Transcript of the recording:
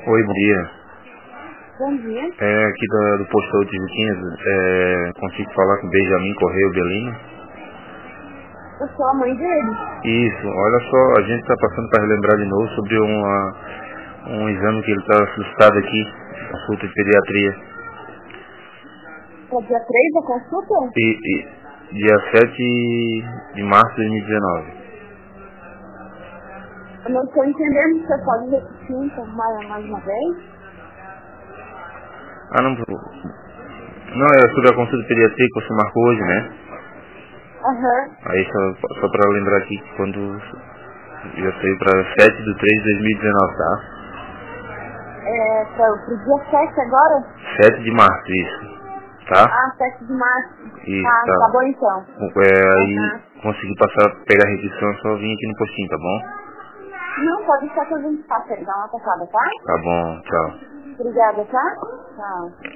Oi, bom dia. Bom dia. Aqui do posto de Juquinhas, consigo falar com Benjamin Correia Belino? Eu sou a mãe dele. Isso, olha só, a gente está passando para relembrar de novo sobre um exame que ele está solicitado aqui, consulta de pediatria. É dia 3 a consulta? E dia 7 de março de 2019. Eu não estou entendendo, você pode repetir então, mais uma vez? Não, é sobre a consulta de pediatria que você marcou hoje, né? Aham. Aí só para lembrar aqui que quando já saiu para 7/3/2019, tá? Para o dia 7 agora? 7 de março, isso. Tá? 7 de março. Isso, Tá bom tá. então. Aí consegui pegar a requisição, só vim aqui no postinho, tá bom? Não, pode deixar que a gente passa aí, dá uma passada, tá? Tá bom, tchau. Obrigada, tá? Tchau.